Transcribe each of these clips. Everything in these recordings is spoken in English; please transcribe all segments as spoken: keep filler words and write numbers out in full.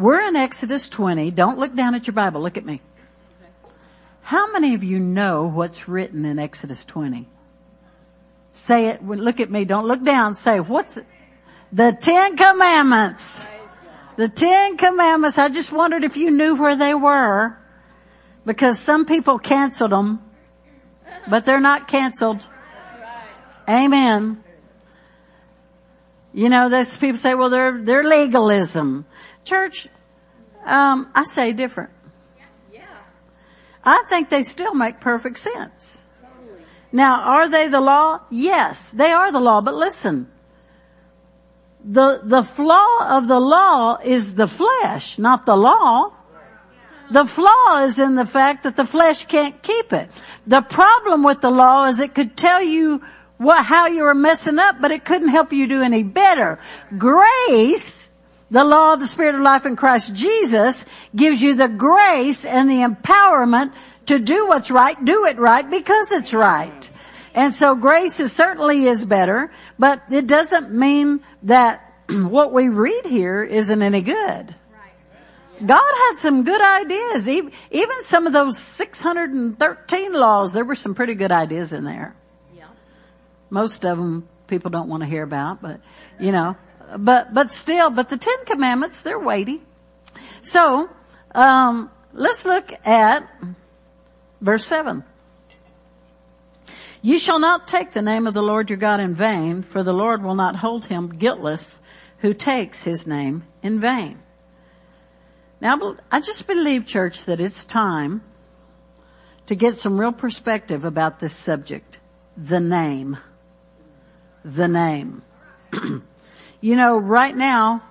We're in Exodus twenty. Don't look down at your Bible. Look at me. How many of you know what's written in Exodus twenty? Say it. Look at me. Don't look down. Say, what's it? The Ten Commandments. The Ten Commandments. I just wondered if you knew where they were, because some people canceled them, but they're not canceled. Amen. You know, those people say, well, they're, they're legalism. Church, um, I say different. I think they still make perfect sense. Now, are they the law? Yes, they are the law. But listen, the, the flaw of the law is the flesh, not the law. The flaw is in the fact that the flesh can't keep it. The problem with the law is it could tell you what, how you were messing up, but it couldn't help you do any better. Grace, the law of the Spirit of life in Christ Jesus, gives you the grace and the empowerment to do what's right, do it right because it's right. And so grace is certainly is better, but it doesn't mean that what we read here isn't any good. God had some good ideas. Even some of those six hundred thirteen laws, there were some pretty good ideas in there. Most of them people don't want to hear about, but, you know, but, but still, but the Ten Commandments, they're weighty. So, um, let's look at verse seven. You shall not take the name of the Lord your God in vain, for the Lord will not hold him guiltless who takes his name in vain. Now, I just believe, church, that it's time to get some real perspective about this subject. The name. The name. You know, right now,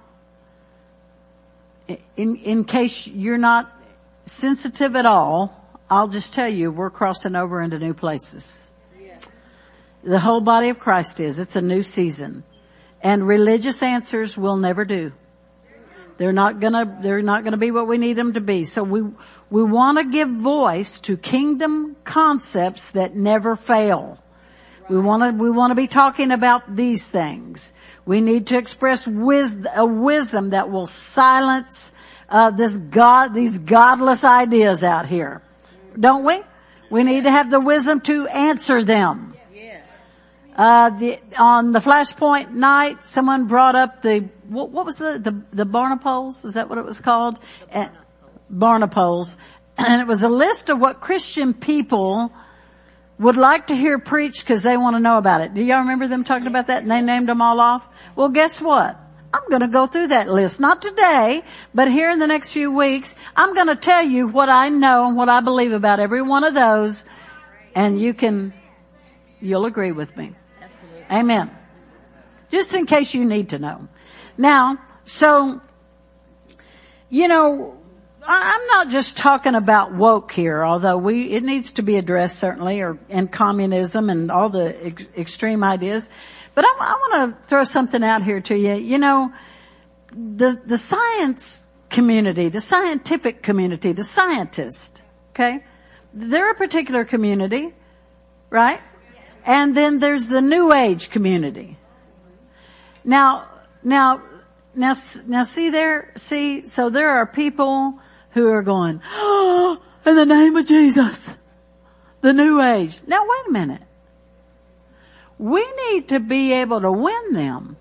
in, in case you're not sensitive at all, I'll just tell you, we're crossing over into new places. The whole body of Christ is. It's a new season. And religious answers will never do. They're not gonna, they're not gonna be what we need them to be. So we, we want to give voice to kingdom concepts that never fail. We want to, we want to be talking about these things. We need to express wis- a wisdom that will silence, uh, this God, these godless ideas out here. Don't we? We need to have the wisdom to answer them. Uh, the, on the Flashpoint night, someone brought up the, what, what was the, the, the Barnaples? Is that what it was called? Uh, Barnaples. And it was a list of what Christian people would like to hear preached because they want to know about it. Do y'all remember them talking about that? And they named them all off? Well, guess what? I'm going to go through that list. Not today, but here in the next few weeks, I'm going to tell you what I know and what I believe about every one of those. And you can, you'll agree with me. Amen. Just in case you need to know. Now, so, you know, I'm not just talking about woke here, although we, it needs to be addressed certainly, or, and communism and all the ex- extreme ideas. But I, I want to throw something out here to you. You know, the, the science community, the scientific community, the scientists, okay? They're a particular community, right? And then there's the New Age community. Now, now, now, now see there, see, so there are people who are going, oh, in the name of Jesus, the New Age. Now wait a minute. We need to be able to win them.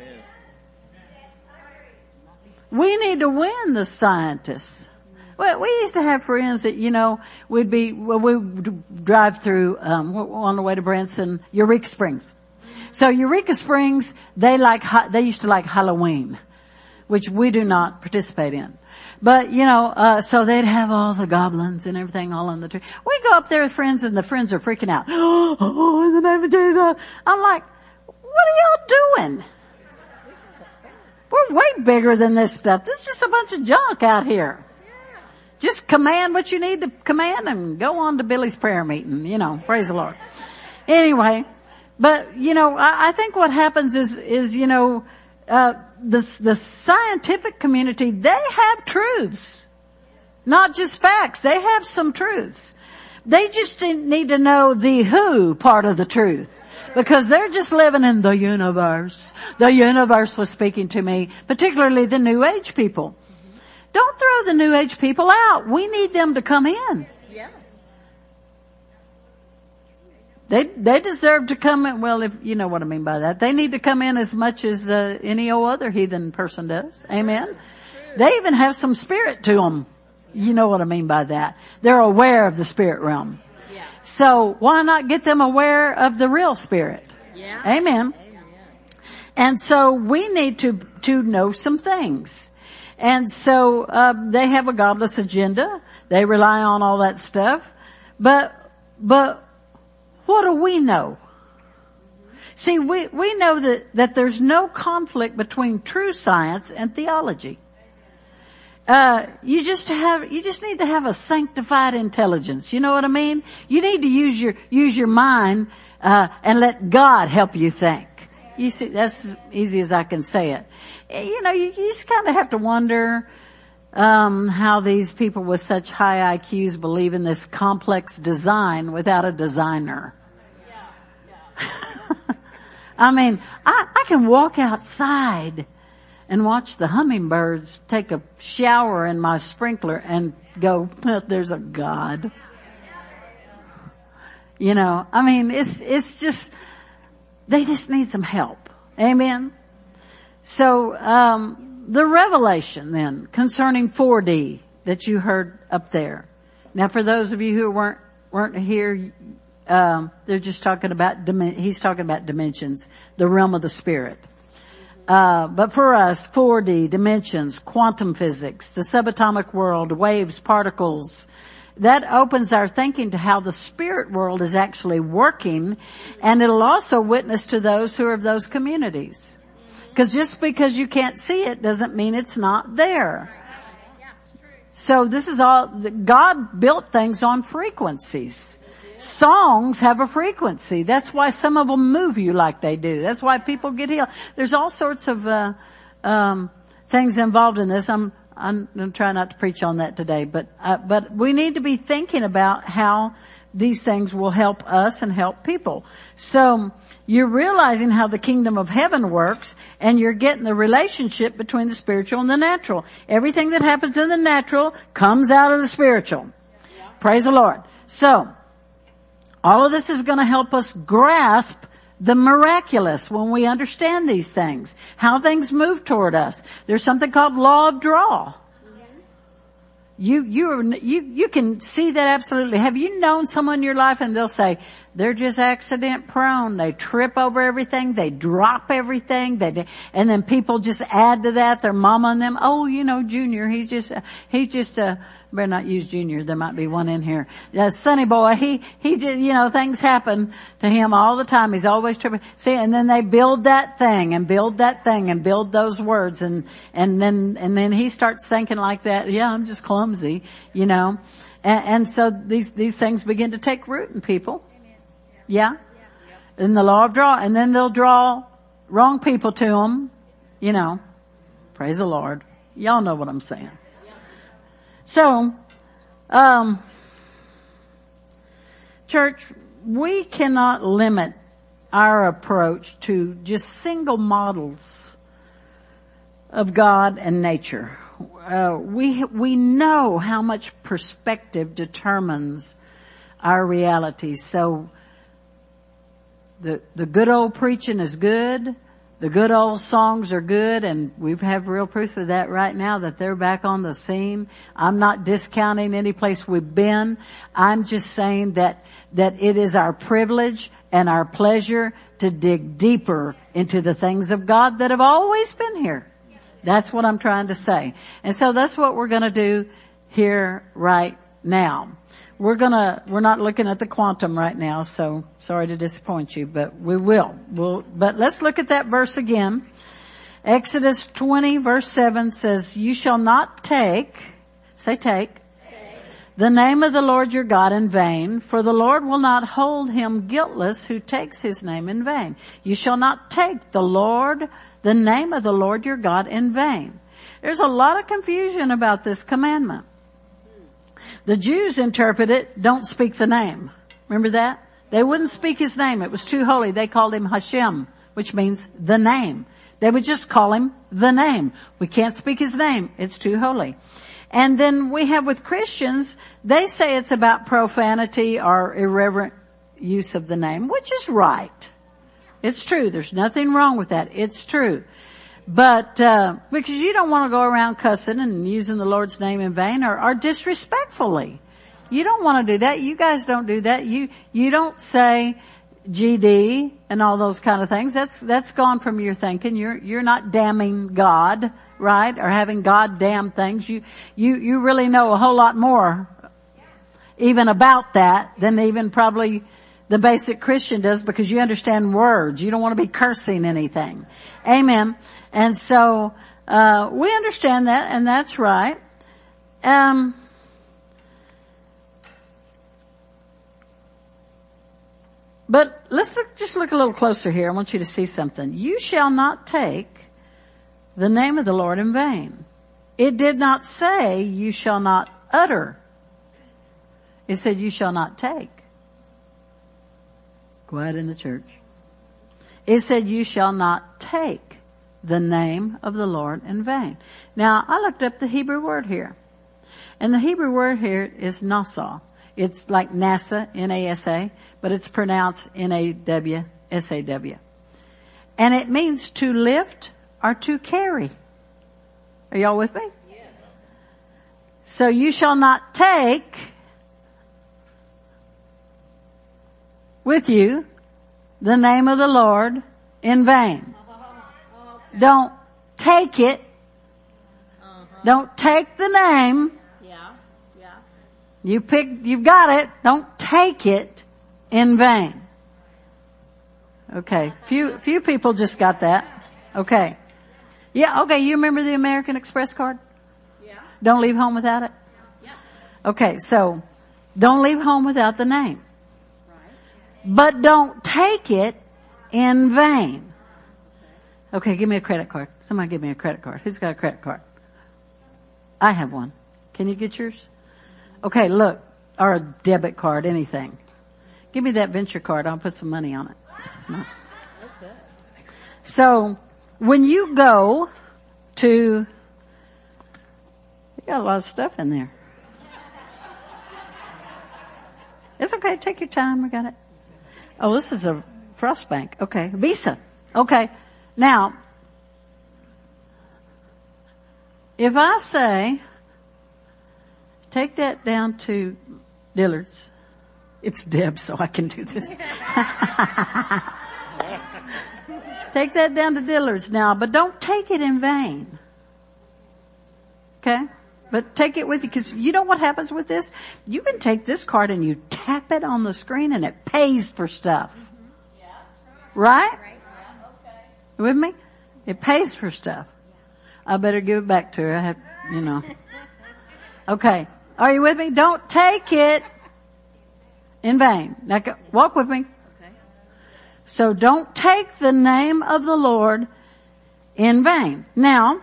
We need to win the scientists. Well, we used to have friends that, you know, we'd be, well, we would drive through, um, on the way to Branson, Eureka Springs. So Eureka Springs, they like, they used to like Halloween, which we do not participate in. But, you know, uh, so they'd have all the goblins and everything all on the tree. We go up there with friends and the friends are freaking out. Oh, in the name of Jesus. I'm like, what are y'all doing? We're way bigger than this stuff. This is just a bunch of junk out here. Just command what you need to command and go on to Billy's prayer meeting, you know, praise the Lord. Anyway, but, you know, I, I think what happens is, is, you know, uh, the, the scientific community, they have truths. Not just facts. They have some truths. They just need to know the who part of the truth. Because they're just living in the universe. The universe was speaking to me, particularly the New Age people. Don't throw the New Age people out. We need them to come in. Yeah. They, they deserve to come in. Well, if you know what I mean by that, they need to come in as much as uh, any old other heathen person does. Amen. True. They even have some spirit to them. You know what I mean by that. They're aware of the spirit realm. Yeah. So why not get them aware of the real spirit? Yeah. Amen. Amen. And so we need to, to know some things. And so, uh, they have a godless agenda. They rely on all that stuff. But, but what do we know? See, we, we know that, that there's no conflict between true science and theology. Uh, you just have, you just need to have a sanctified intelligence. You know what I mean? You need to use your, use your mind, uh, and let God help you think. You see, that's as easy as I can say it. You know, you, you just kind of have to wonder, um, how these people with such high I Qs believe in this complex design without a designer. I mean, I, I can walk outside and watch the hummingbirds take a shower in my sprinkler and go, there's a God. You know, I mean, it's, it's just, they just need some help. Amen. So, um, the revelation then concerning four D that you heard up there. Now, for those of you who weren't, weren't here, um, they're just talking about, he's talking about dimensions, the realm of the spirit. Uh, but for us, four D, dimensions, quantum physics, the subatomic world, waves, particles, that opens our thinking to how the spirit world is actually working, and it'll also witness to those who are of those communities. Because just because you can't see it doesn't mean it's not there. So this is all, God built things on frequencies. Songs have a frequency. That's why some of them move you like they do. That's why people get healed. There's all sorts of uh um things involved in this. I'm I'm going to try not to preach on that today, but uh, but we need to be thinking about how these things will help us and help people. So you're realizing how the kingdom of heaven works, and you're getting the relationship between the spiritual and the natural. Everything that happens in the natural comes out of the spiritual. Yeah. Praise the Lord. So all of this is going to help us grasp the miraculous when we understand these things, how things move toward us. There's something called law of draw. You, you, are, you, you can see that absolutely. Have you known someone in your life and they'll say, they're just accident prone. They trip over everything. They drop everything. They, and then people just add to that. Their mama and them. Oh, you know, Junior, he's just, he just, uh, better not use Junior. There might be one in here. Uh, Sonny boy, he, he just, you know, things happen to him all the time. He's always tripping. See, and then they build that thing and build that thing and build those words. And, and then, and then he starts thinking like that. Yeah, I'm just clumsy, you know. And, and so these, these things begin to take root in people. Yeah? In the law of draw. And then they'll draw wrong people to them, you know. Praise the Lord. Y'all know what I'm saying. So, um, church, we cannot limit our approach to just single models of God and nature. Uh, we, we know how much perspective determines our reality. So, the, the good old preaching is good. The good old songs are good, and we have real proof of that right now, that they're back on the scene. I'm not discounting any place we've been. I'm just saying that, that it is our privilege and our pleasure to dig deeper into the things of God that have always been here. That's what I'm trying to say. And so that's what we're gonna do here right now. We're gonna, we're not looking at the quantum right now, so sorry to disappoint you, but we will. We'll, but let's look at that verse again. Exodus twenty verse seven says, you shall not take, say take, take, the name of the Lord your God in vain, for the Lord will not hold him guiltless who takes his name in vain. You shall not take the Lord, the name of the Lord your God in vain. There's a lot of confusion about this commandment. The Jews interpret it, don't speak the name. Remember that? They wouldn't speak his name. It was too holy. They called him Hashem, which means the name. They would just call him the name. We can't speak his name. It's too holy. And then we have with Christians, they say it's about profanity or irreverent use of the name, which is right. It's true. There's nothing wrong with that. It's true. But, uh, because you don't want to go around cussing and using the Lord's name in vain or, or disrespectfully. You don't want to do that. You guys don't do that. You, you don't say G D and all those kind of things. That's, that's gone from your thinking. You're, you're not damning God, right? Or having God damn things. You, you, you really know a whole lot more even about that than even probably the basic Christian does, because you understand words. You don't want to be cursing anything. Amen. And so, uh, we understand that, and that's right. Um, but let's look, just look a little closer here. I want you to see something. You shall not take the name of the Lord in vain. It did not say you shall not utter. It said you shall not take. Quiet in the church. It said you shall not take the name of the Lord in vain. Now, I looked up the Hebrew word here. And the Hebrew word here is nasa. It's like NASA, N A S A, but it's pronounced N A W S A W. And it means to lift or to carry. Are y'all with me? Yes. So you shall not take with you the name of the Lord in vain. Uh-huh. Okay. Don't take it. Uh-huh. Don't take the name. Yeah. Yeah. You pick, you've got it. Don't take it in vain. Okay. Few, few people just got that. Okay. Yeah. Okay. You remember the American Express card? Yeah. Don't leave home without it? Yeah. Okay. So don't leave home without the name. But don't take it in vain. Okay, give me a credit card. Somebody give me a credit card. Who's got a credit card? I have one. Can you get yours? Okay, look. Or a debit card, anything. Give me that venture card. I'll put some money on it. No. Okay. So, when you go to, you got a lot of stuff in there. It's okay. Take your time. I got it. Oh, this is a Frost Bank. Okay. Visa. Okay. Now, if I say, take that down to Dillard's. It's Deb, so I can do this. Take that down to Dillard's now, but don't take it in vain. Okay? But take it with you, because you know what happens with this? You can take this card and you tap it on the screen and it pays for stuff. Mm-hmm. Yeah. Right? Right. Yeah. Okay. You with me? It pays for stuff. I better give it back to her. I have, you know. Okay. Are you with me? Don't take it in vain. Now, go, walk with me. Okay. So don't take the name of the Lord in vain. Now,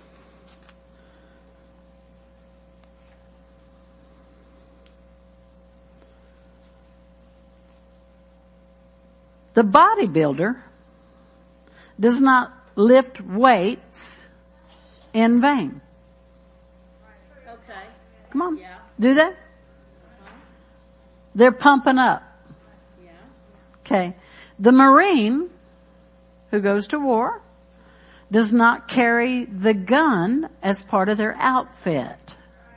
the bodybuilder does not lift weights in vain. Okay. Come on. Yeah. Do that? Uh-huh. They're pumping up. Yeah. Okay. The Marine who goes to war does not carry the gun as part of their outfit.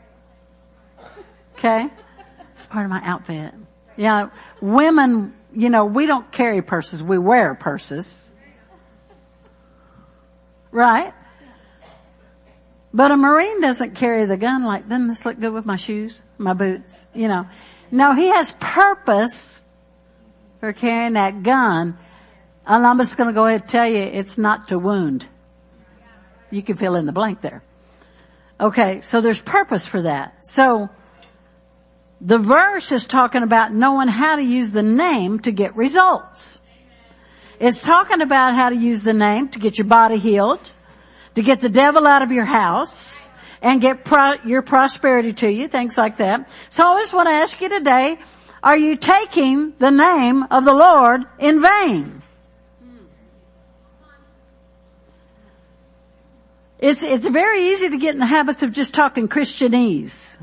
Okay? It's part of my outfit. Yeah. Women, you know, we don't carry purses. We wear purses. Right? But a Marine doesn't carry the gun like, doesn't this look good with my shoes, my boots, you know. No, he has purpose for carrying that gun. And I'm just going to go ahead and tell you, it's not to wound. You can fill in the blank there. Okay, so there's purpose for that. So, the verse is talking about knowing how to use the name to get results. It's talking about how to use the name to get your body healed, to get the devil out of your house, and get pro- your prosperity to you, things like that. So I just want to ask you today, are you taking the name of the Lord in vain? It's, it's very easy to get in the habits of just talking Christianese.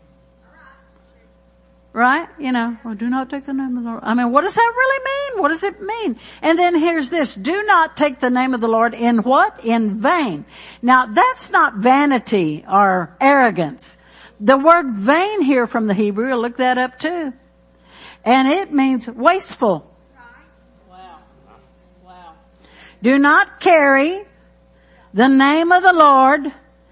Right? You know, well, do not take the name of the Lord. I mean, what does that really mean? What does it mean? And then here's this. Do not take the name of the Lord in what? In vain. Now, that's not vanity or arrogance. The word vain here from the Hebrew, look that up too. And it means wasteful. Wow. Wow. Do not carry the name of the Lord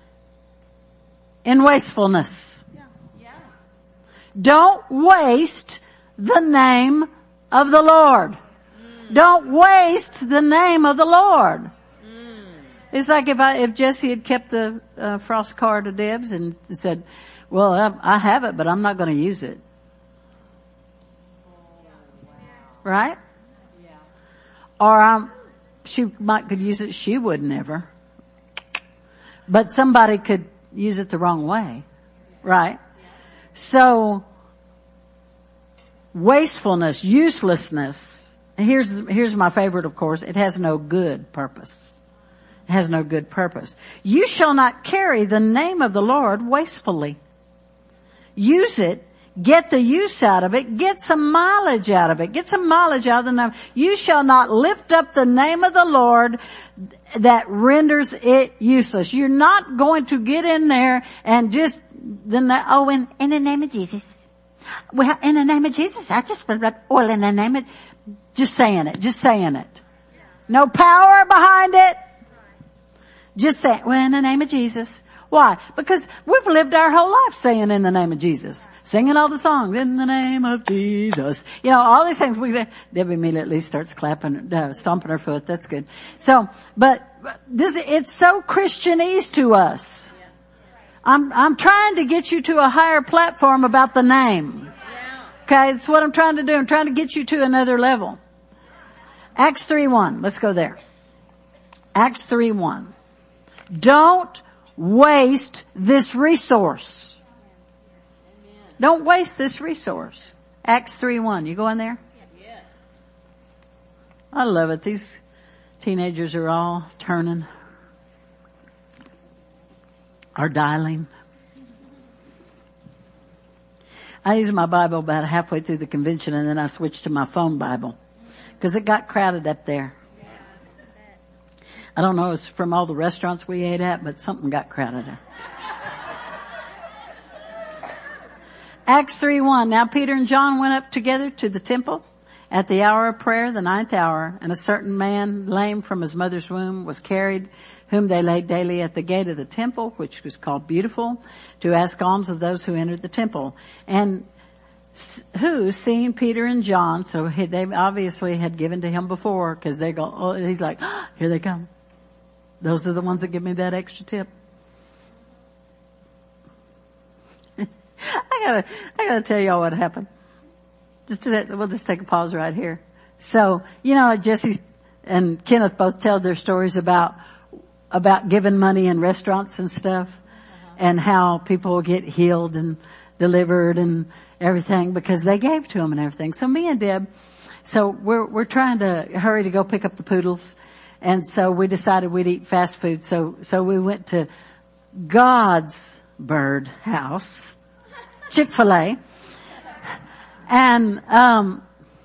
in wastefulness. Don't waste the name of the Lord. Mm. Don't waste the name of the Lord. Mm. It's like if I, if Jesse had kept the uh, Frost card of Deb's and said, well, I, I have it, but I'm not going to use it. Oh, wow. Right? Yeah. Or um, she might could use it. She would never. But somebody could use it the wrong way. Right? So, wastefulness, uselessness. Here's, here's my favorite, of course. It has no good purpose. It has no good purpose. You shall not carry the name of the Lord wastefully. Use it. Get the use out of it. Get some mileage out of it. Get some mileage out of the name. You shall not lift up the name of the Lord that renders it useless. You're not going to get in there and just Then the, oh, in, in the name of Jesus. Well, in the name of Jesus, I just put oil in the name of, just saying it, just saying it. No power behind it. Just saying, well, in the name of Jesus. Why? Because we've lived our whole life saying in the name of Jesus. Singing all the songs, in the name of Jesus. You know, all these things. We, Debbie immediately starts clapping, uh, stomping her foot. That's good. So, but this, it's so Christianese to us. I'm, I'm trying to get you to a higher platform about the name. Okay, that's what I'm trying to do. I'm trying to get you to another level. Acts three one. Let's go there. Acts three one. Don't waste this resource. Don't waste this resource. Acts three one. You go in there? I love it. These teenagers are all turning. Are dialing. I used my Bible about halfway through the convention and then I switched to my phone Bible because it got crowded up there. I don't know, it's from all the restaurants we ate at, but something got crowded there. Acts three one. Now Peter and John went up together to the temple at the hour of prayer, the ninth hour, and a certain man, lame from his mother's womb, was carried, whom they laid daily at the gate of the temple, which was called Beautiful, to ask alms of those who entered the temple. And who, seeing Peter and John, so they obviously had given to him before, because they go, oh, he's like, oh, here they come. Those are the ones that give me that extra tip. I gotta, I gotta tell y'all what happened. Just to, we'll just take a pause right here. So, you know, Jesse and Kenneth both tell their stories about about giving money in restaurants and stuff, uh-huh. and how people get healed and delivered and everything because they gave to them and everything. So me and Deb, so we're we're trying to hurry to go pick up the poodles, and so we decided we'd eat fast food. So so we went to God's Bird House, Chick-fil-A, and um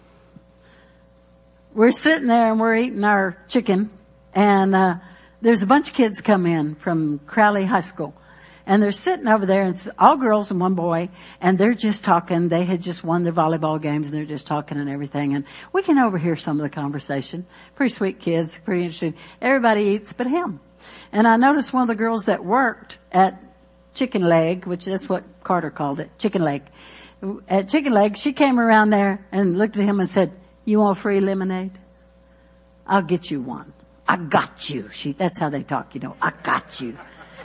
we're sitting there and we're eating our chicken, and uh there's a bunch of kids come in from Crowley High School, and they're sitting over there, and it's all girls and one boy, and they're just talking. They had just won their volleyball games, and they're just talking and everything, and we can overhear some of the conversation. Pretty sweet kids, pretty interesting. Everybody eats but him. And I noticed one of the girls that worked at Chicken Leg, which that's what Carter called it, Chicken Leg. At Chicken Leg, she came around there and looked at him and said, "You want free lemonade? I'll get you one. I got you." She, that's how they talk, you know. I got you.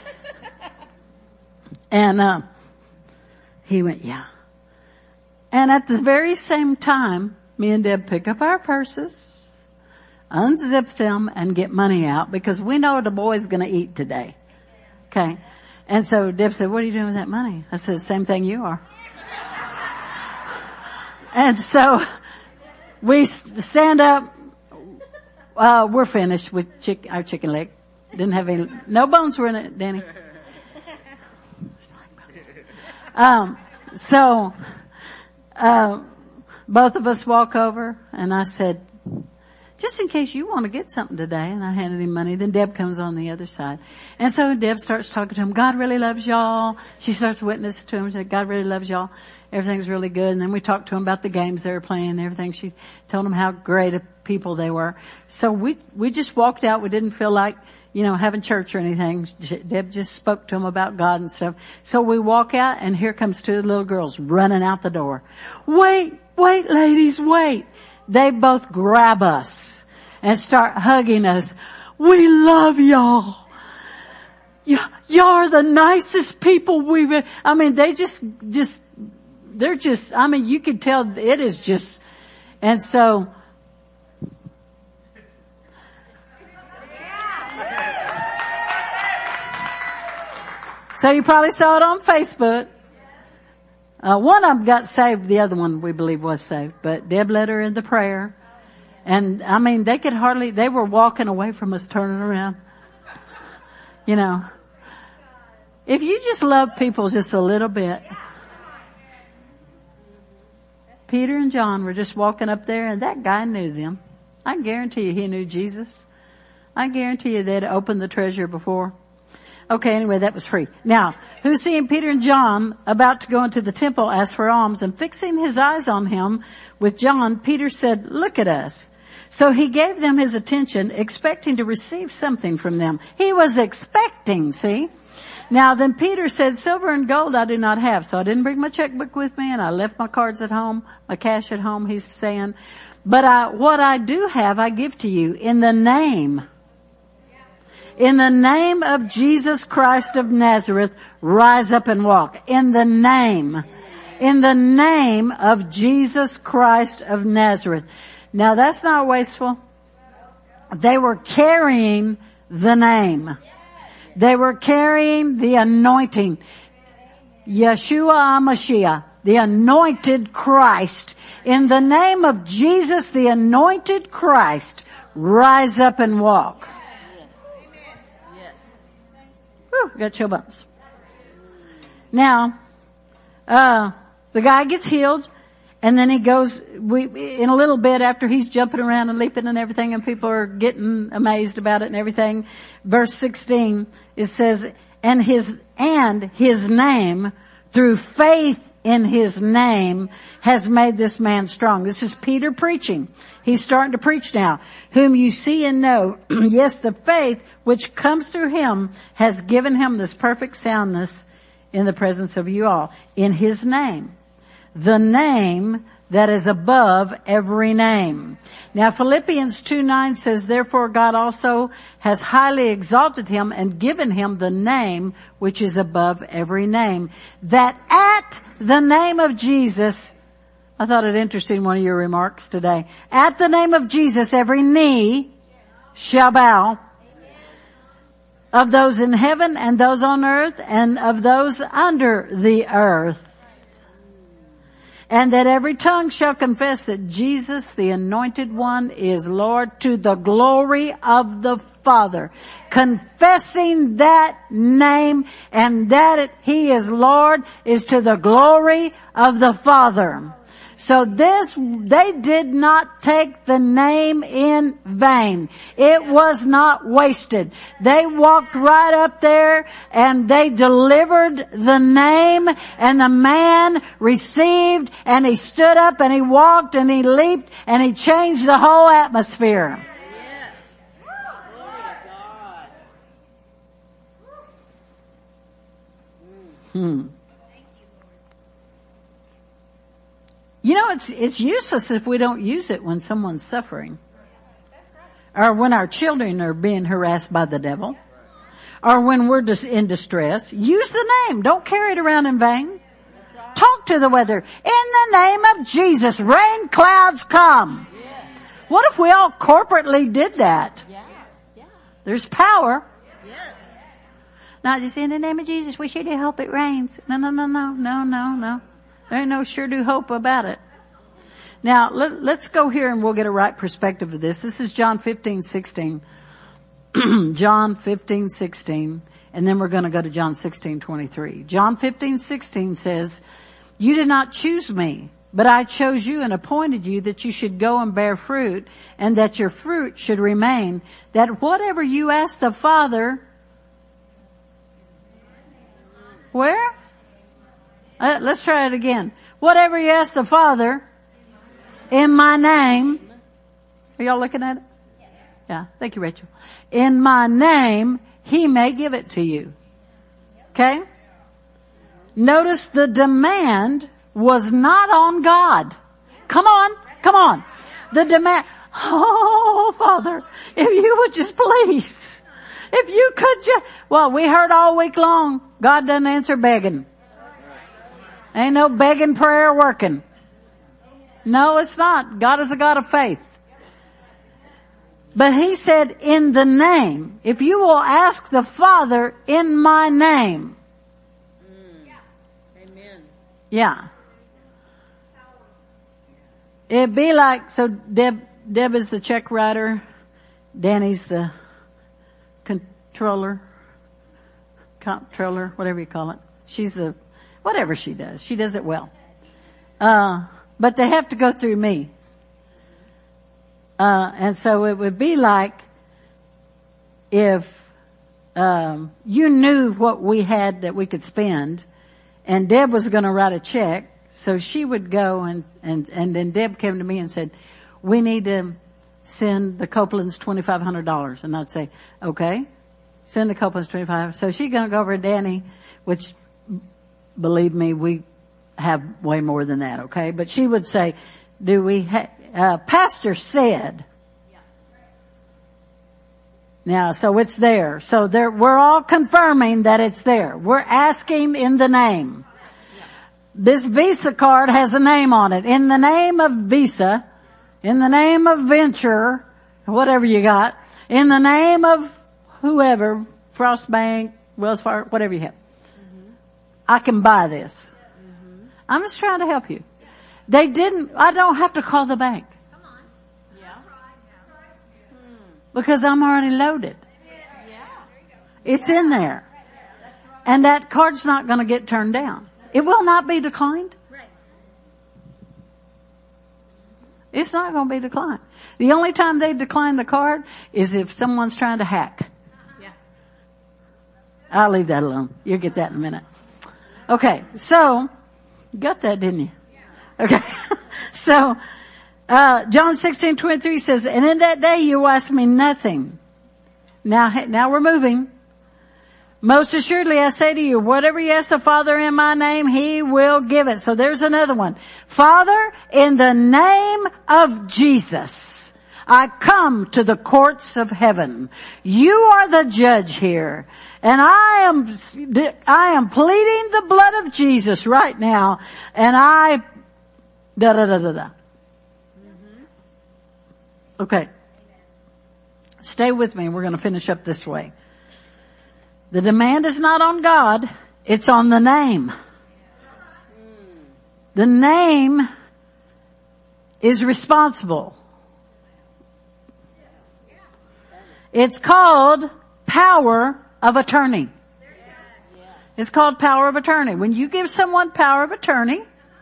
And, uh, he went, yeah. And at the very same time, me and Deb pick up our purses, unzip them, and get money out because we know the boy's gonna eat today. Okay. And so Deb said, "What are you doing with that money?" I said, "The same thing you are." And so we stand up. Uh, we're finished with chick, our chicken leg. Didn't have any, no bones were in it, Danny. Um, so, uh, both of us walk over and I said, just in case you want to get something today. And I handed him money. Then Deb comes on the other side. And so Deb starts talking to him. God really loves y'all. She starts witnessing to him. She said, God really loves y'all. Everything's really good. And then we talked to him about the games they were playing and everything. She told him how great a people they were. So we, we just walked out. We didn't feel like, you know, having church or anything. Deb just spoke to him about God and stuff. So we walk out and here comes two little girls running out the door. Wait, wait, ladies, wait. They both grab us and start hugging us. We love y'all. Y- y'all are the nicest people we've ever, I mean, they just, just, they're just, I mean, you could tell it is just, and so, so you probably saw it on Facebook. Uh, one of them got saved. The other one we believe was saved. But Deb led her in the prayer. And I mean, they could hardly, they were walking away from us turning around. You know. If you just love people just a little bit. Peter and John were just walking up there and that guy knew them. I guarantee you he knew Jesus. I guarantee you they'd opened the treasure before. Okay, anyway, that was free. Now, who seeing Peter and John about to go into the temple asked for alms, and fixing his eyes on him with John, Peter said, look at us. So he gave them his attention, expecting to receive something from them. He was expecting, see? Now then Peter said, silver and gold I do not have. So I didn't bring my checkbook with me and I left my cards at home, my cash at home, he's saying. But I, what I do have I give to you in the name In the name of Jesus Christ of Nazareth, rise up and walk. In the name. In the name of Jesus Christ of Nazareth. Now that's not wasteful. They were carrying the name. They were carrying the anointing. Yeshua HaMashiach, the anointed Christ. In the name of Jesus, the anointed Christ, rise up and walk. Whew, got chill bumps. Now, uh, the guy gets healed and then he goes, we, in a little bit after he's jumping around and leaping and everything and people are getting amazed about it and everything. Verse sixteen, it says, and his, and his name through faith in his name has made this man strong. This is Peter preaching. He's starting to preach now. Whom you see and know, yes, the faith which comes through him has given him this perfect soundness in the presence of you all. In his name. The name that is above every name. Now Philippians two nine says, therefore God also has highly exalted him and given him the name which is above every name. That at the name of Jesus, I thought it interesting, one of your remarks today. At the name of Jesus, every knee shall bow. Of those in heaven and those on earth and of those under the earth. And that every tongue shall confess that Jesus, the anointed one, is Lord, to the glory of the Father. Confessing that name and that he is Lord is to the glory of the Father. So this, they did not take the name in vain. It was not wasted. They walked right up there and they delivered the name, and the man received and he stood up and he walked and he leaped and he changed the whole atmosphere. Yes. Glory to God. Hmm. You know, it's, it's useless if we don't use it when someone's suffering. Or when our children are being harassed by the devil. Or when we're just in distress. Use the name. Don't carry it around in vain. Talk to the weather. In the name of Jesus, rain clouds come. What if we all corporately did that? There's power. Not just in the name of Jesus, we sure do hope it rains. No, no, no, no, no, no, no. There ain't no sure do hope about it. Now, let, let's go here and we'll get a right perspective of this. This is John fifteen sixteen. John fifteen sixteen, and then we're going to go to John sixteen twenty-three. John fifteen sixteen says, you did not choose me, but I chose you and appointed you that you should go and bear fruit, and that your fruit should remain, that whatever you ask the Father, where? Uh, let's try it again. Whatever you ask the Father in my name. Are y'all looking at it? Yeah. Thank you, Rachel. In my name, he may give it to you. Okay? Notice the demand was not on God. Come on. Come on. The demand. Oh, Father, if you would just please. If you could just. Well, we heard all week long, God doesn't answer begging. Ain't no begging prayer working. No, it's not. God is a God of faith. But he said, in the name, if you will ask the Father in my name. Mm. Amen. Yeah. It'd be like, so Deb, Deb is the check writer. Danny's the controller, comptroller, whatever you call it. She's the, whatever she does. She does it well. Uh, but they have to go through me. Uh, and so it would be like if, um, you knew what we had that we could spend, and Deb was going to write a check, so she would go and, and, and then Deb came to me and said, we need to send the Copelands twenty-five hundred dollars. And I'd say, okay, send the Copelands twenty-five. So she's going to go over to Danny, which, believe me, we have way more than that, okay? But she would say, do we ha- uh, Pastor said. Now, so it's there. So there, we're all confirming that it's there. We're asking in the name. This Visa card has a name on it. In the name of Visa, in the name of Venture, whatever you got, in the name of whoever, Frost Bank, Wells Fargo, whatever you have. Mm-hmm. I can buy this. Mm-hmm. I'm just trying to help you. They didn't, I don't have to call the bank. Come on. Yeah. Because I'm already loaded. Yeah. It's in there. And that card's not going to get turned down. It will not be declined. It's not going to be declined. The only time they decline the card is if someone's trying to hack. Yeah. I'll leave that alone. You'll get that in a minute. Okay, so, you got that, didn't you? Okay. So, uh, John sixteen twenty-three says, and in that day you will ask me nothing. Now, now we're moving. Most assuredly I say to you, whatever you ask the Father in my name, he will give it. So there's another one. Father, in the name of Jesus, I come to the courts of heaven. You are the judge here. And I am, I am pleading the blood of Jesus right now. And I, da da da da da. Okay. Stay with me. We're going to finish up this way. The demand is not on God. It's on the name. The name is responsible. It's called power of attorney. It's called power of attorney. When you give someone power of attorney,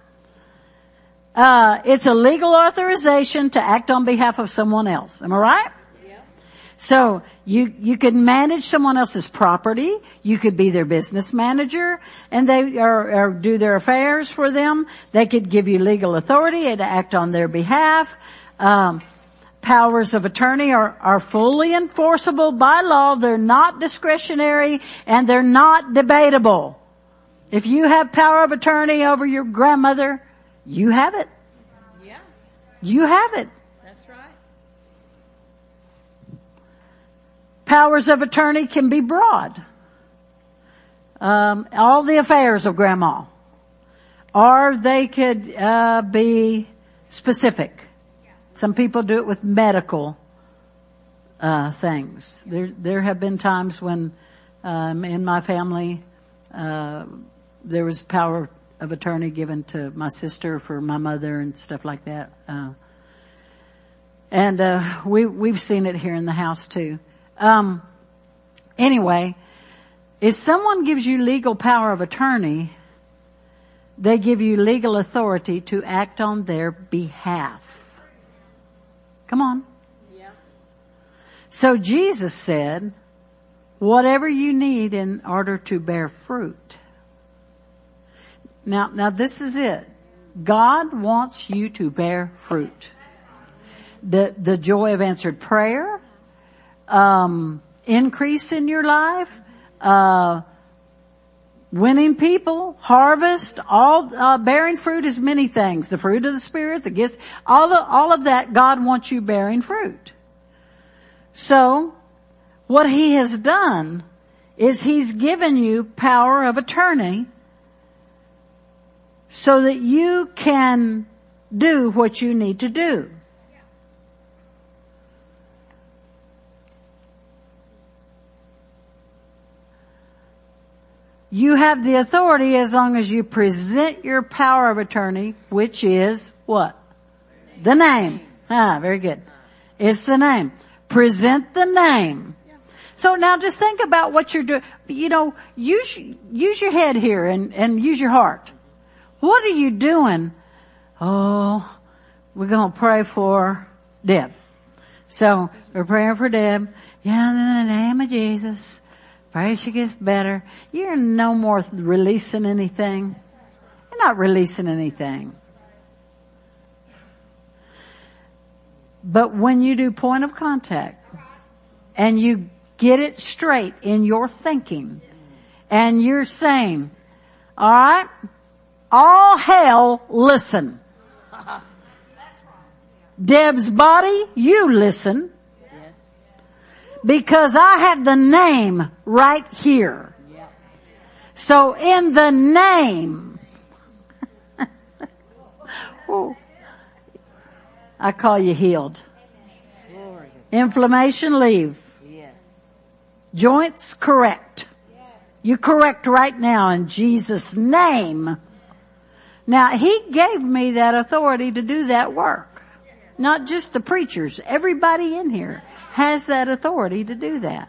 uh, it's a legal authorization to act on behalf of someone else. Am I right? So you, you could manage someone else's property. You could be their business manager and they or, or do their affairs for them. They could give you legal authority to act on their behalf. Um, powers of attorney are, are fully enforceable by law. They're not discretionary and they're not debatable. If you have power of attorney over your grandmother, you have it. Yeah. You have it. That's right. Powers of attorney can be broad. Um, all the affairs of grandma. Or they could uh, be specific. Some people do it with medical uh, things. There there have been times when um, in my family uh, there was power of attorney given to my sister for my mother and stuff like that. Uh, and uh, we we've seen it here in the house too. Um, anyway, if someone gives you legal power of attorney, they give you legal authority to act on their behalf. Come on. Yeah. So Jesus said, whatever you need in order to bear fruit. Now, now this is it. God wants you to bear fruit. The, the joy of answered prayer, um, increase in your life, uh, winning people, harvest, all, uh, bearing fruit is many things. The fruit of the Spirit, the gifts, all of, all of that, God wants you bearing fruit. So, what He has done is He's given you power of attorney so that you can do what you need to do. You have the authority as long as you present your power of attorney, which is what? The name. Ah, very good. It's the name. Present the name. So now just think about what you're doing. You know, use, use your head here and, and use your heart. What are you doing? Oh, we're going to pray for Deb. So we're praying for Deb. Yeah, in the name of Jesus. Pray she gets better. You're no more releasing anything. You're not releasing anything. But when you do point of contact and you get it straight in your thinking and you're saying, all right, all hell, listen. Deb's body, you listen. Because I have the name right here. So in the name, I call you healed. Inflammation, leave. Joints, correct. You correct right now in Jesus' name. Now, He gave me that authority to do that work. Not just the preachers. Everybody in here has that authority to do that.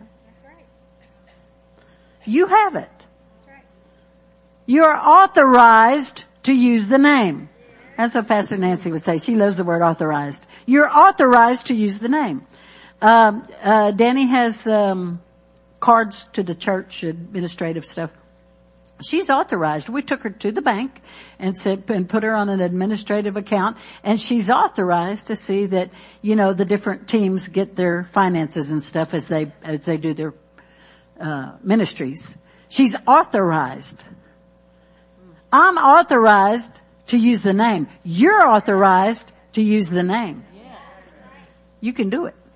You have it. You are authorized to use the name. That's what Pastor Nancy would say. She loves the word authorized. You're authorized to use the name. Um, uh, Danny has um, cards to the church, administrative stuff. She's authorized. We took her to the bank and said, and put her on an administrative account, and she's authorized to see that, you know, the different teams get their finances and stuff as they, as they do their, uh, ministries. She's authorized. I'm authorized to use the name. You're authorized to use the name. You can do it.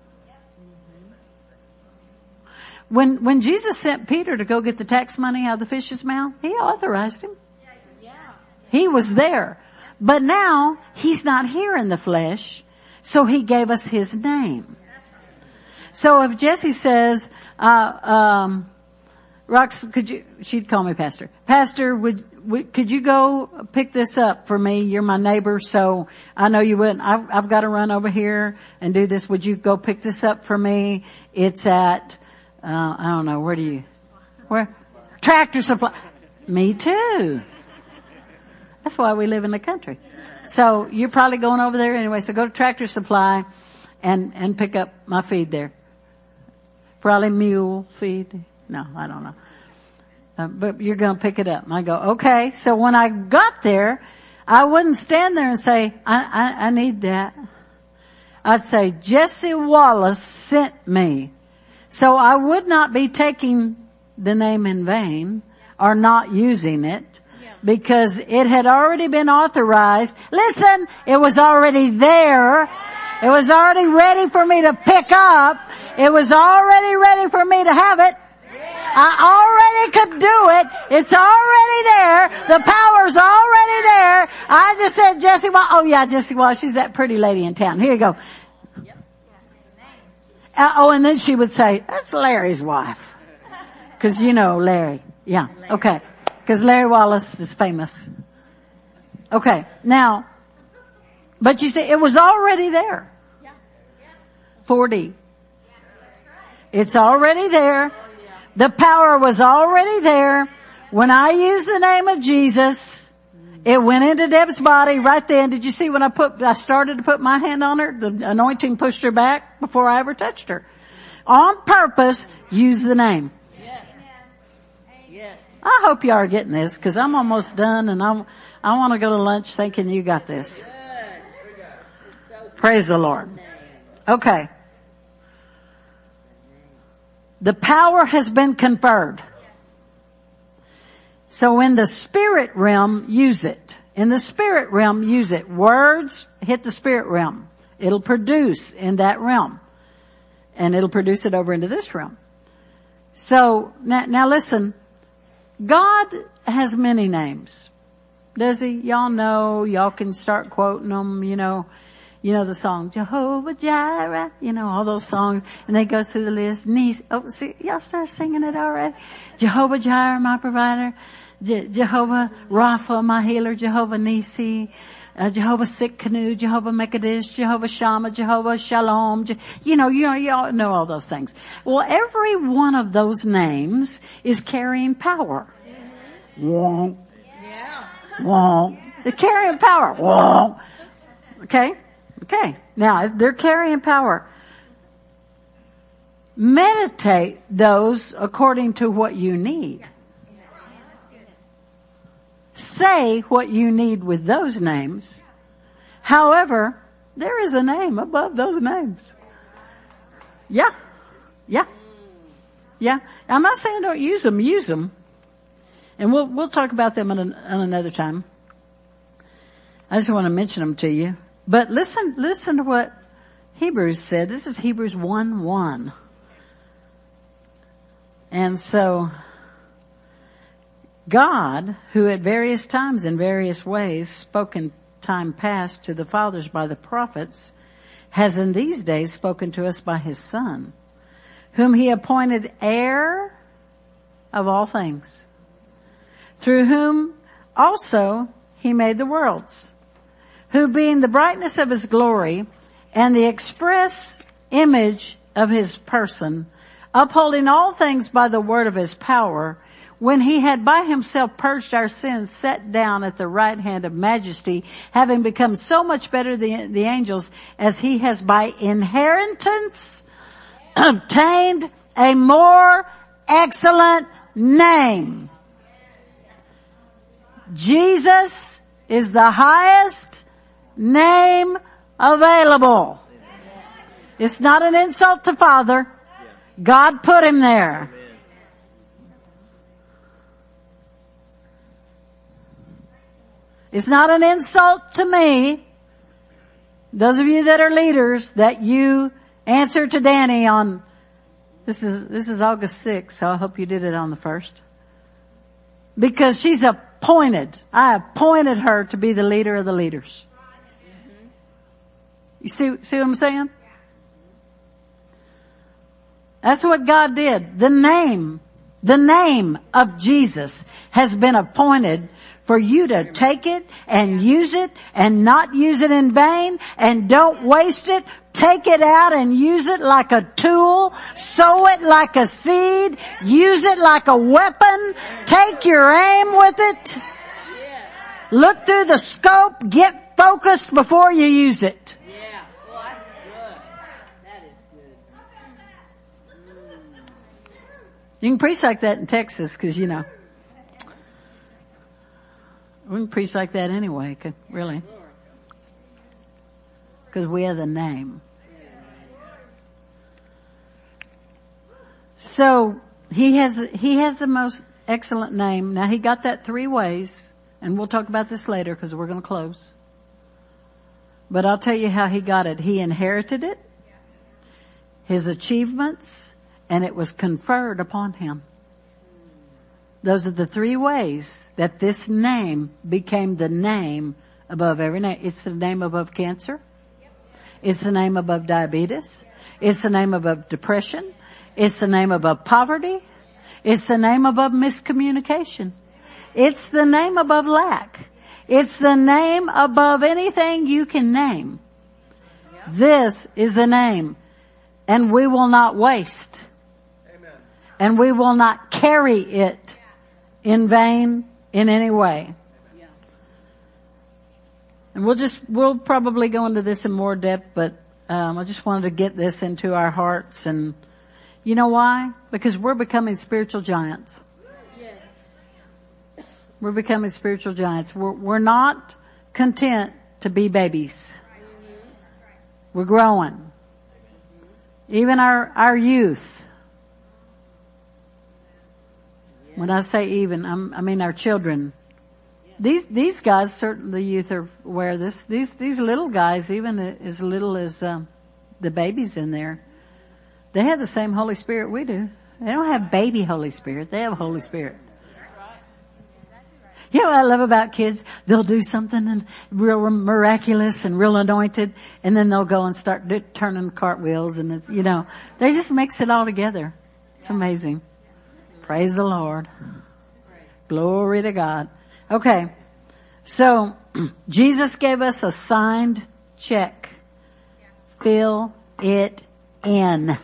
When, when Jesus sent Peter to go get the tax money out of the fish's mouth, He authorized him. He was there. But now, He's not here in the flesh, so He gave us His name. So if Jesse says, uh, um, Rox, could you, she'd call me Pastor. Pastor, would, would, could you go pick this up for me? You're my neighbor, so I know you wouldn't. I've, I've got to run over here and do this. Would you go pick this up for me? It's at, Uh, I don't know. Where do you, where? Tractor Supply. Me too. That's why we live in the country. So you're probably going over there anyway. So go to Tractor Supply and, and pick up my feed there. Probably mule feed. No, I don't know. Uh, but you're going to pick it up. And I go, okay. So when I got there, I wouldn't stand there and say, I, I, I need that. I'd say, Jesse Wallace sent me. So I would not be taking the name in vain or not using it because it had already been authorized. Listen, it was already there. It was already ready for me to pick up. It was already ready for me to have it. I already could do it. It's already there. The power's already there. I just said, Jessie Wall. Oh yeah, Jessie Wall. She's that pretty lady in town. Here you go. Uh, oh, and then she would say, that's Larry's wife. Cause you know Larry. Yeah. Okay. Cause Larry Wallace is famous. Okay. Now, but you see, it was already there. four D. It's already there. The power was already there. When I used the name of Jesus, it went into Deb's body right then. Did you see when I put, I started to put my hand on her, the anointing pushed her back before I ever touched her. On purpose, use the name. Yes. Yes. I hope you are getting this because I'm almost done and I'm, I want to go to lunch thinking you got this. Praise the Lord. Okay. The power has been conferred. So in the spirit realm, use it. In the spirit realm, use it. Words hit the spirit realm. It'll produce in that realm. And it'll produce it over into this realm. So now, now listen, God has many names. Does he? Y'all know, y'all can start quoting them, you know. You know the song, Jehovah Jireh, you know, all those songs. And they go through the list. Niece, oh, see, y'all start singing it already. Jehovah Jireh, my provider. Je- Jehovah Rapha, my healer. Jehovah Nisi. Uh, Jehovah Sikkenu. Jehovah Mekadesh. Jehovah Shammah. Jehovah Shalom. Je- you know, you know, you all know all those things. Well, every one of those names is carrying power. Wonk. Yeah. Wonk. They're carrying power. Wonk. Okay? Okay. Now, they're carrying power. Meditate those according to what you need. Say what you need with those names. However, there is a name above those names. Yeah. Yeah. Yeah. I'm not saying don't use them. Use them. And we'll, we'll talk about them on, an, on another time. I just want to mention them to you. But listen, listen to what Hebrews said. This is Hebrews one one. And so, God, who at various times in various ways spoke in time past to the fathers by the prophets, has in these days spoken to us by his Son, whom he appointed heir of all things, through whom also he made the worlds, who being the brightness of his glory and the express image of his person, upholding all things by the word of his power, when he had by himself purged our sins, sat down at the right hand of majesty, having become so much better than the angels, as he has by inheritance obtained a more excellent name. Jesus is the highest name available. It's not an insult to Father. God put him there. It's not an insult to me. Those of you that are leaders, that you answer to Danny on, this is, this is August sixth, so I hope you did it on the first. Because she's appointed. I appointed her to be the leader of the leaders. You see, see what I'm saying? That's what God did. The name, the name of Jesus has been appointed for you to take it and use it and not use it in vain and don't waste it. Take it out and use it like a tool. Sow it like a seed. Use it like a weapon. Take your aim with it. Look through the scope. Get focused before you use it. Yeah. Well, that's good. That is good. You can preach like that in Texas because, you know, we can preach like that anyway, really. Because we have the name. So he has, he has the most excellent name. Now he got that three ways, and we'll talk about this later because we're going to close. But I'll tell you how he got it. He inherited it, his achievements, and it was conferred upon him. Those are the three ways that this name became the name above every name. It's the name above cancer. It's the name above diabetes. It's the name above depression. It's the name above poverty. It's the name above miscommunication. It's the name above lack. It's the name above anything you can name. This is the name. And we will not waste And we will not carry it in vain in any way. And we'll just, we'll probably go into this in more depth, but um, I just wanted to get this into our hearts. And you know why? Because we're becoming spiritual giants. Yes. We're becoming spiritual giants. We're, we're not content to be babies. We're growing. Even our, our youth. When I say even, I'm, I mean our children. These, these guys, certainly the youth are aware of this. These, these little guys, even as little as, um, the babies in there, they have the same Holy Spirit we do. They don't have baby Holy Spirit. They have Holy Spirit. You know what I love about kids? They'll do something and real miraculous and real anointed, and then they'll go and start do, turning cartwheels, and it's, you know, they just mix it all together. It's amazing. Praise the Lord. Glory to God. Okay. So, Jesus gave us a signed check. Fill it in.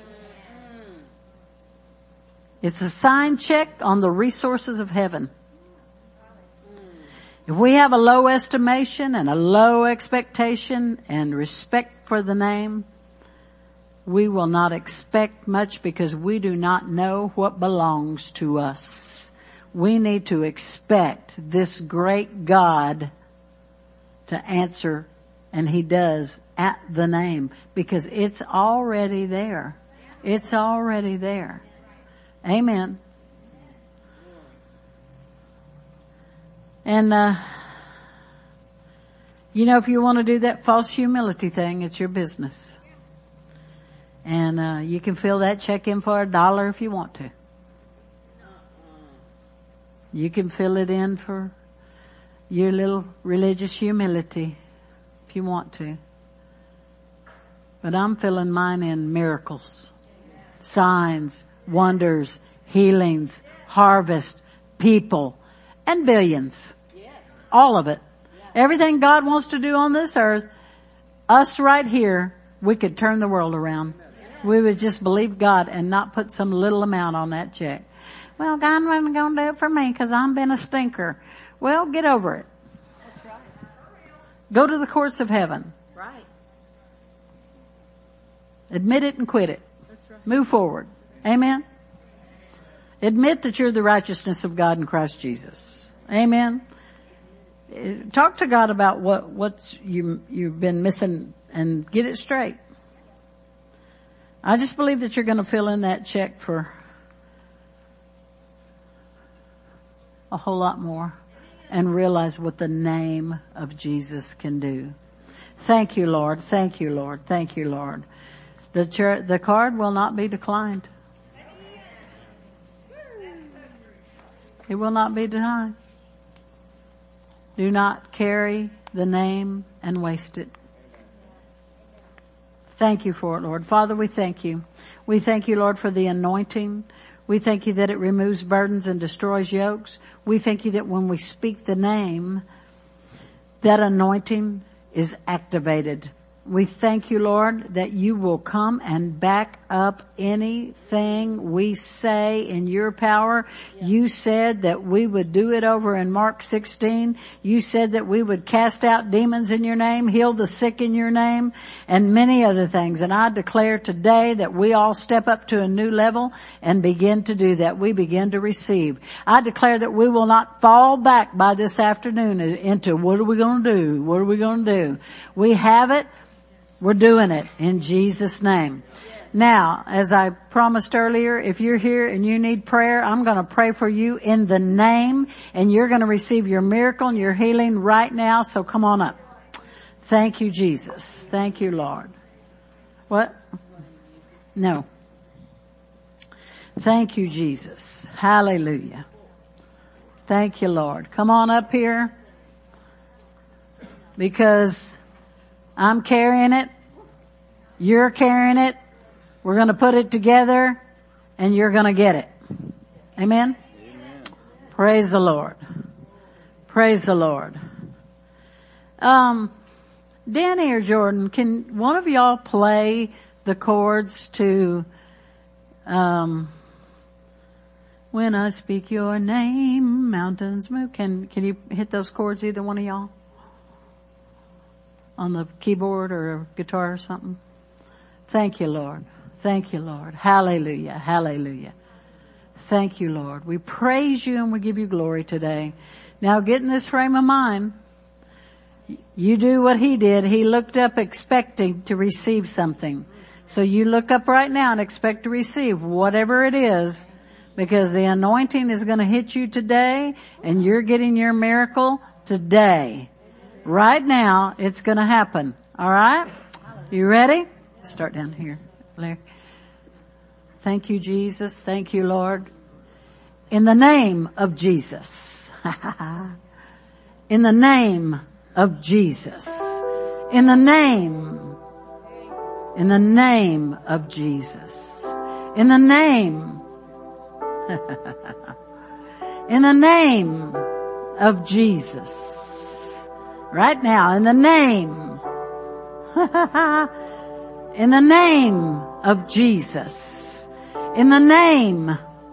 It's a signed check on the resources of heaven. If we have a low estimation and a low expectation and respect for the name, we will not expect much because we do not know what belongs to us. We need to expect this great God to answer, and He does, at the name, because it's already there. It's already there. Amen. And, uh, you know, if you want to do that false humility thing, it's your business. And, uh, you can fill that check in for a dollar if you want to. You can fill it in for your little religious humility if you want to. But I'm filling mine in miracles, signs, wonders, healings, harvest, people, and billions. All of it. Everything God wants to do on this earth, us right here, we could turn the world around. We would just believe God and not put some little amount on that check. Well, God wasn't going to do it for me because I've been a stinker. Well, get over it. That's right. Go to the courts of heaven. Right. Admit it and quit it. That's right. Move forward. Amen. Admit that you're the righteousness of God in Christ Jesus. Amen. Talk to God about what, what you, you've been missing and get it straight. I just believe that you're going to fill in that check for a whole lot more and realize what the name of Jesus can do. Thank you, Lord. Thank you, Lord. Thank you, Lord. The church, the card will not be declined. It will not be denied. Do not carry the name and waste it. Thank you for it, Lord. Father, we thank you. We thank you, Lord, for the anointing. We thank you that it removes burdens and destroys yokes. We thank you that when we speak the name, that anointing is activated. We thank you, Lord, that you will come and back up anything we say in your power. Yeah. You said that we would do it over in Mark sixteen. You said that we would cast out demons in your name, heal the sick in your name, and many other things. And I declare today that we all step up to a new level and begin to do that. We begin to receive. I declare that we will not fall back by this afternoon into what are we going to do? What are we going to do? We have it. We're doing it in Jesus' name. Now, as I promised earlier, if you're here and you need prayer, I'm going to pray for you in the name, and you're going to receive your miracle and your healing right now. So come on up. Thank you, Jesus. Thank you, Lord. What? No. Thank you, Jesus. Hallelujah. Thank you, Lord. Come on up here, because I'm carrying it. You're carrying it. We're going to put it together and you're going to get it. Amen? Amen. Praise the Lord. Praise the Lord. Um, Danny or Jordan, can one of y'all play the chords to, um, When I speak your name, mountains move. Can, can you hit those chords, either one of y'all? On the keyboard or guitar or something? Thank you, Lord. Thank you, Lord. Hallelujah. Hallelujah. Thank you, Lord. We praise you and we give you glory today. Now get in this frame of mind. You do what he did. He looked up expecting to receive something. So you look up right now and expect to receive whatever it is, because the anointing is going to hit you today and you're getting your miracle today. Right now, it's going to happen. All right? You ready? Start down here, Larry. Thank you, Jesus. Thank you, Lord. In the name of Jesus. In the name of Jesus. In the name. In the name of Jesus. In the name. In the name of Jesus. Right now, in the name. In the name of Jesus. In the name.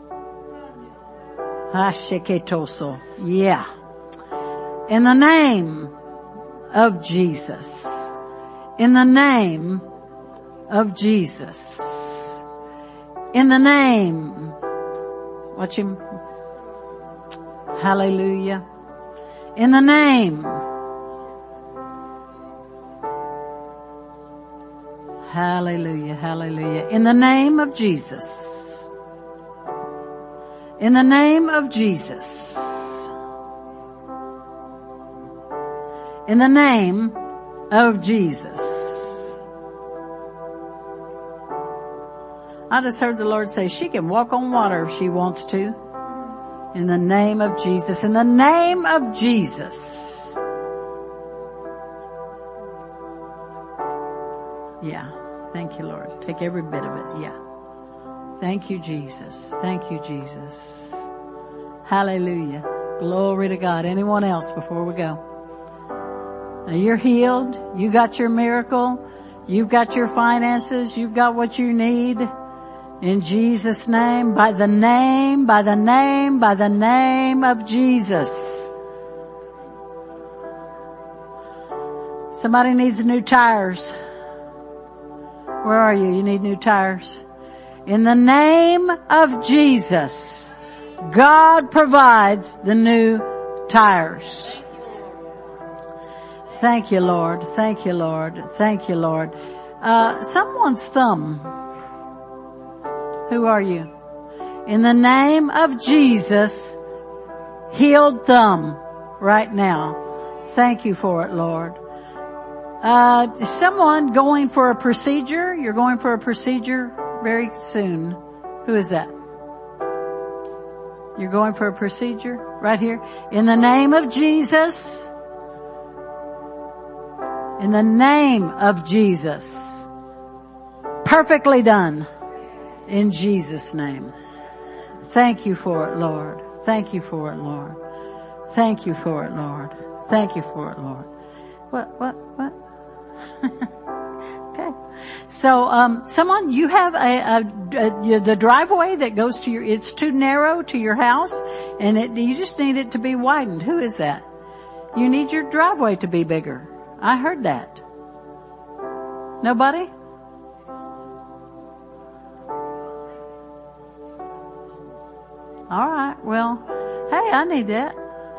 Hasheketoso. Yeah. In the name of Jesus. In the name of Jesus. In the name. Watch him. Hallelujah. In the name. Hallelujah. Hallelujah. In the name of Jesus. In the name of Jesus. In the name of Jesus. I just heard the Lord say she can walk on water if she wants to. In the name of Jesus. In the name of Jesus. Yeah. Thank you, Lord. Take every bit of it. Yeah. Thank you, Jesus. Thank you, Jesus. Hallelujah. Glory to God. Anyone else before we go? Now you're healed. You got your miracle. You've got your finances. You've got what you need. In Jesus' name, by the name, by the name, by the name of Jesus. Somebody needs new tires. Where are you? You need new tires. In the name of Jesus, God provides the new tires. Thank you, Lord. Thank you, Lord. Thank you, Lord. Uh, someone's thumb. Who are you? In the name of Jesus, healed thumb right now. Thank you for it, Lord. Uh, someone going for a procedure? You're going for a procedure very soon. Who is that? You're going for a procedure right here. In the name of Jesus. In the name of Jesus. Perfectly done. In Jesus' name. Thank you for it, Lord. Thank you for it, Lord. Thank you for it, Lord. Thank you for it, Lord. What, what, what? Okay. So, um, someone, you have a, a, a, the driveway that goes to your, it's too narrow to your house and it, you just need it to be widened. Who is that? You need your driveway to be bigger. I heard that. Nobody? All right. Well, hey, I need that.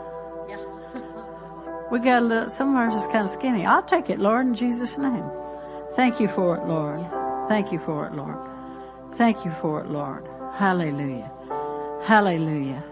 We got a little, some of ours is kind of skinny. I'll take it, Lord, in Jesus' name. Thank you for it, Lord. Thank you for it, Lord. Thank you for it, Lord. Hallelujah. Hallelujah.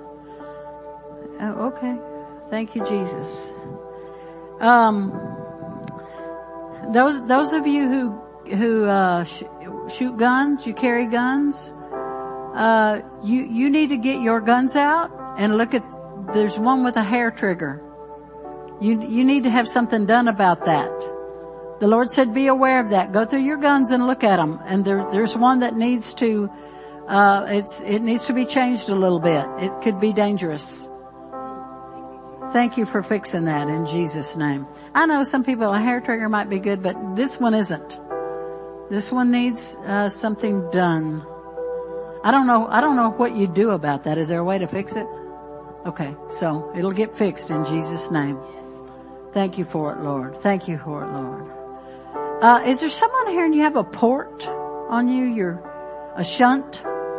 Oh, okay. Thank you, Jesus. Um, those, those of you who, who, uh, sh- shoot guns, you carry guns, uh, you, you need to get your guns out and look at, there's one with a hair trigger. You, you need to have something done about that. The Lord said, be aware of that. Go through your guns and look at them. And there, there's one that needs to, uh, it's, it needs to be changed a little bit. It could be dangerous. Thank you for fixing that in Jesus' name. I know some people, a hair trigger might be good, but this one isn't. This one needs, uh, something done. I don't know, I don't know what you do about that. Is there a way to fix it? Okay, so it'll get fixed in Jesus' name. Thank you for it, Lord. Thank you for it, Lord. Uh, is there someone here and you have a port on you? You're a shunt?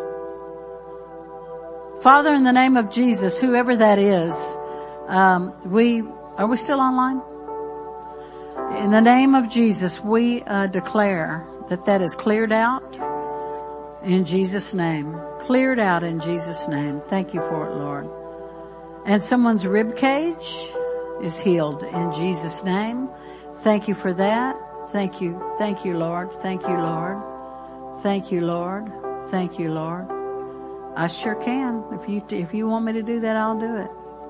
Father, in the name of Jesus, whoever that is, um, we, are we still online? In the name of Jesus, we uh, declare that that is cleared out in Jesus' name. Cleared out in Jesus' name. Thank you for it, Lord. And someone's rib cage is healed in Jesus' name. Thank you for that. Thank you. Thank you, Lord. Thank you, Lord. Thank you, Lord. Thank you, Lord. I sure can. If you, if you want me to do that, I'll do it.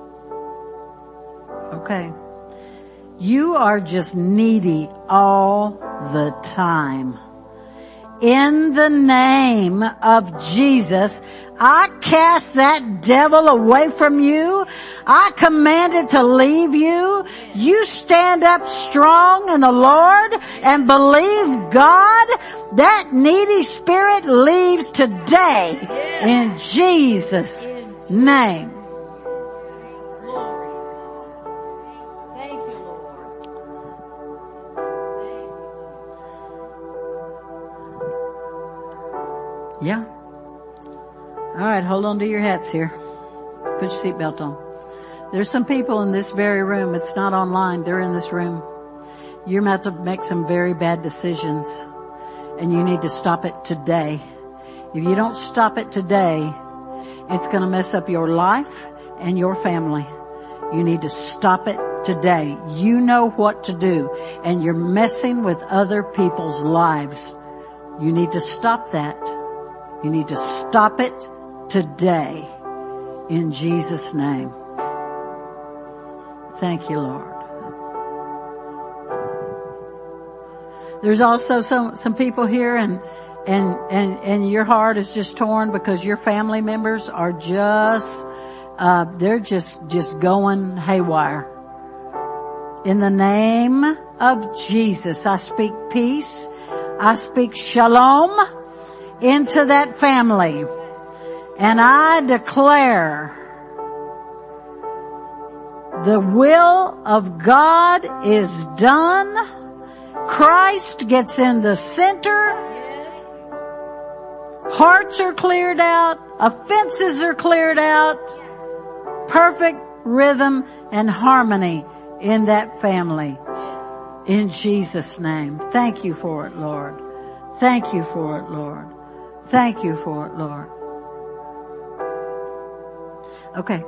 Okay. You are just needy all the time. In the name of Jesus, I cast that devil away from you. I command it to leave you. You stand up strong in the Lord and believe God. That needy spirit leaves today in Jesus' name. Yeah. All right, hold on to your hats here. Put your seatbelt on. There's some people in this very room. It's not online. They're in this room. You're about to make some very bad decisions, and you need to stop it today. If you don't stop it today, it's going to mess up your life and your family. You need to stop it today. You know what to do, and you're messing with other people's lives. You need to stop that. You need to stop it today in Jesus' name. Thank you, Lord. There's also some, some people here and, and, and, and your heart is just torn because your family members are just, uh, they're just, just going haywire. In the name of Jesus, I speak peace. I speak shalom into that family. And I declare the will of God is done. Christ gets in the center. Hearts are cleared out. Offenses are cleared out. Perfect rhythm and harmony in that family. In Jesus' name. Thank you for it, Lord. Thank you for it, Lord. Thank you for it, Lord. Okay.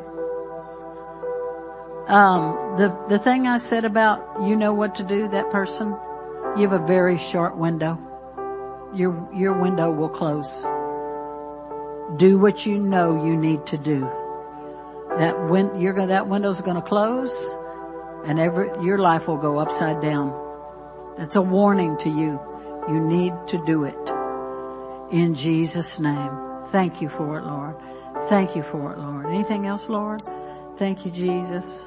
Um, the, the thing I said about you know what to do, that person, you have a very short window. Your, your window will close. Do what you know you need to do. That win, you're gonna, that window's gonna close and every, your life will go upside down. That's a warning to you. You need to do it. In Jesus' name. Thank you for it, Lord. Thank you for it, Lord. Anything else, Lord? Thank you, Jesus.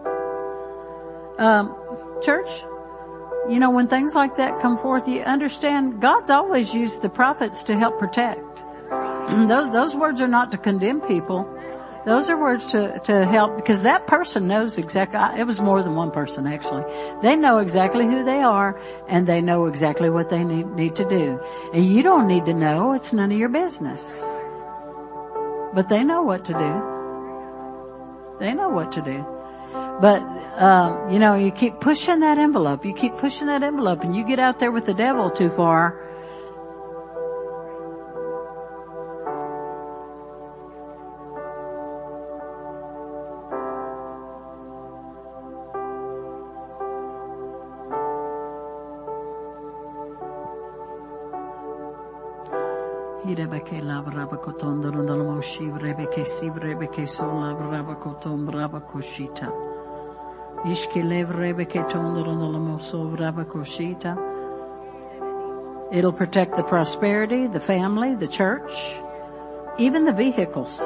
Um, church, you know, when things like that come forth, you understand God's always used the prophets to help protect. those, those words are not to condemn people. Those are words to, to help, because that person knows exactly, it was more than one person actually. They know exactly who they are and they know exactly what they need, need to do. And you don't need to know, it's none of your business. But they know what to do. They know what to do. But, um, you know, you keep pushing that envelope, you keep pushing that envelope and you get out there with the devil too far. Rebeke lavraba kotondo rondolo moshi rebeke sib rebeke sola vraba kotom vraba koshita ishke lev rebeke tondo rondolo moso vraba koshita. It'll protect the prosperity, the family, the church, even the vehicles.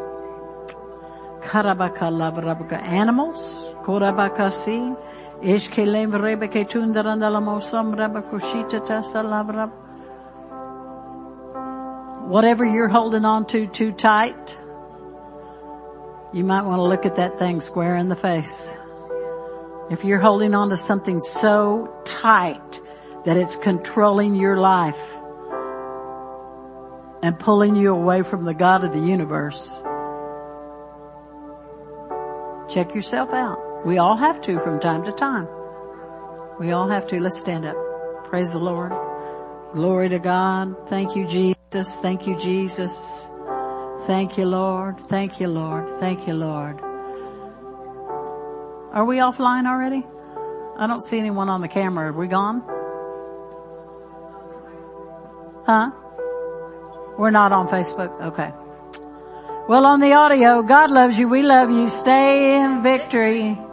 Karabaka lavrabaka animals korabaka si ishke lev rebeke tunda rondolo moso vraba koshita tasa lavraba. whatever you're holding on to too tight, you might want to look at that thing square in the face. If you're holding on to something so tight that it's controlling your life and pulling you away from the God of the universe, check yourself out. We all have to from time to time. We all have to. Let's stand up. Praise the Lord. Glory to God. Thank you, Jesus. Thank you, Jesus. Thank you, Lord. Thank you, Lord. Thank you, Lord. Are we offline already? I don't see anyone on the camera. Are we gone? Huh? We're not on Facebook? Okay. Well, on the audio, God loves you. We love you. Stay in victory.